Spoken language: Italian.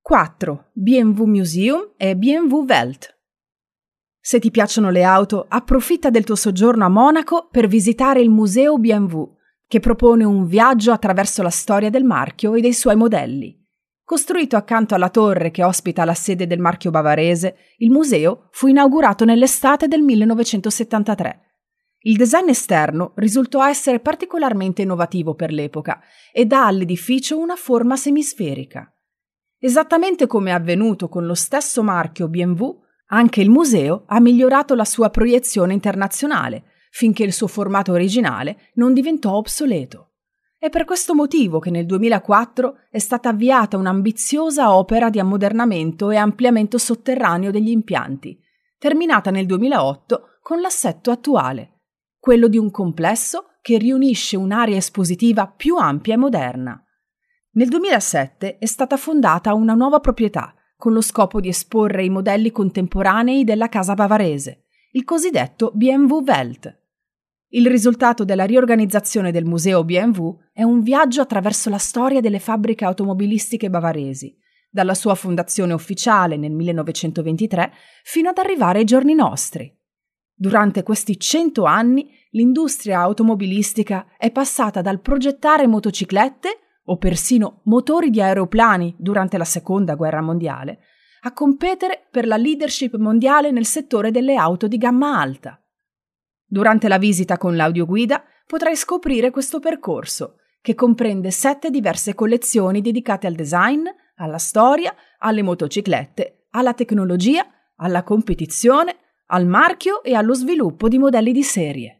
4. BMW Museum e BMW Welt. Se ti piacciono le auto, approfitta del tuo soggiorno a Monaco per visitare il Museo BMW, che propone un viaggio attraverso la storia del marchio e dei suoi modelli. Costruito accanto alla torre che ospita la sede del marchio bavarese, il museo fu inaugurato nell'estate del 1973. Il design esterno risultò essere particolarmente innovativo per l'epoca e dà all'edificio una forma semisferica. Esattamente come è avvenuto con lo stesso marchio BMW, anche il museo ha migliorato la sua proiezione internazionale, finché il suo formato originale non diventò obsoleto. È per questo motivo che nel 2004 è stata avviata un'ambiziosa opera di ammodernamento e ampliamento sotterraneo degli impianti, terminata nel 2008 con l'assetto attuale, quello di un complesso che riunisce un'area espositiva più ampia e moderna. Nel 2007 è stata fondata una nuova proprietà, con lo scopo di esporre i modelli contemporanei della casa bavarese, il cosiddetto BMW Welt. Il risultato della riorganizzazione del museo BMW è un viaggio attraverso la storia delle fabbriche automobilistiche bavaresi, dalla sua fondazione ufficiale nel 1923 fino ad arrivare ai giorni nostri. Durante questi 100 anni l'industria automobilistica è passata dal progettare motociclette o persino motori di aeroplani durante la Seconda Guerra Mondiale, a competere per la leadership mondiale nel settore delle auto di gamma alta. Durante la visita con l'audioguida potrai scoprire questo percorso, che comprende 7 diverse collezioni dedicate al design, alla storia, alle motociclette, alla tecnologia, alla competizione, al marchio e allo sviluppo di modelli di serie.